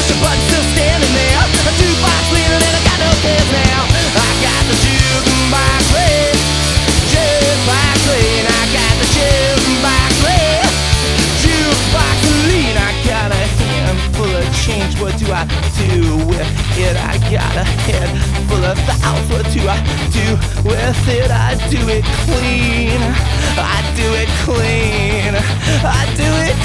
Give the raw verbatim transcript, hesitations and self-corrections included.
but still standing there. A jukebox leaning and I got no cares now. I got the jukebox playing, jukebox playing. I got the jukebox playing, jukebox lean. I got a handful of change. What do I do with it? I got a head full of thoughts. What do I do with it? I do it clean. I do it clean. I do it